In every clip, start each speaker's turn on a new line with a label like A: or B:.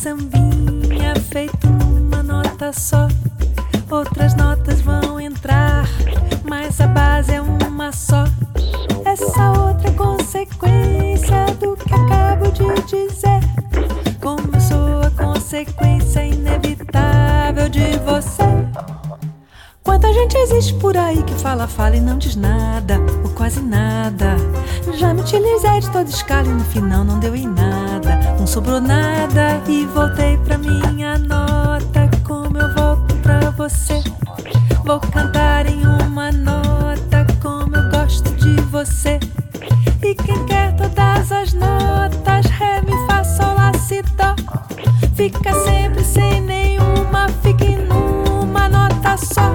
A: sambinha feito numa nota só. Outras notas vão entrar, mas a base é uma só. Essa outra é consequência do que acabo de dizer. Como eu sou a consequência inevitável de você. Quanta gente existe por aí que fala e não diz nada, ou quase nada. Já me utilizei de toda escala e no final não deu em nada. Não sobrou nada e voltei pra minha nota. Como eu volto pra você? Vou cantar em uma nota como eu gosto de você. E quem quer todas as notas, ré, mi, fá, sol, lá, si, dó, fica sempre sem nenhuma, fique numa nota só.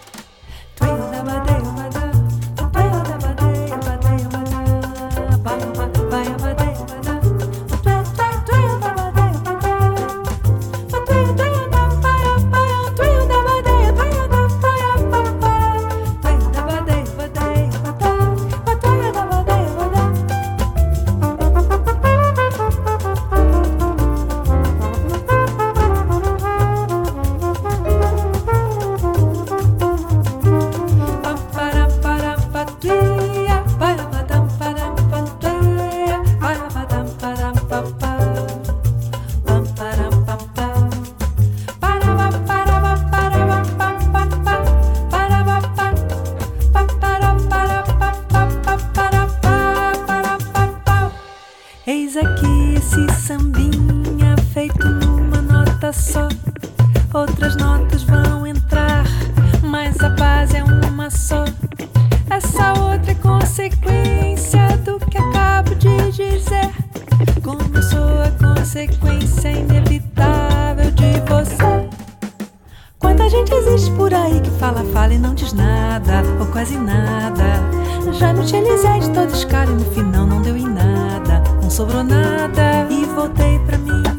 A: Eis aqui esse sambinha feito numa nota só. Outras notas vão entrar, mas a base é uma só. Essa outra é consequência do que acabo de dizer. Como eu sou a consequência inevitável de você. Quanta gente existe por aí que fala e não diz nada, ou quase nada. Já me utilizei de toda escala e no final não deu em nada. Não sobrou nada e voltei pra mim.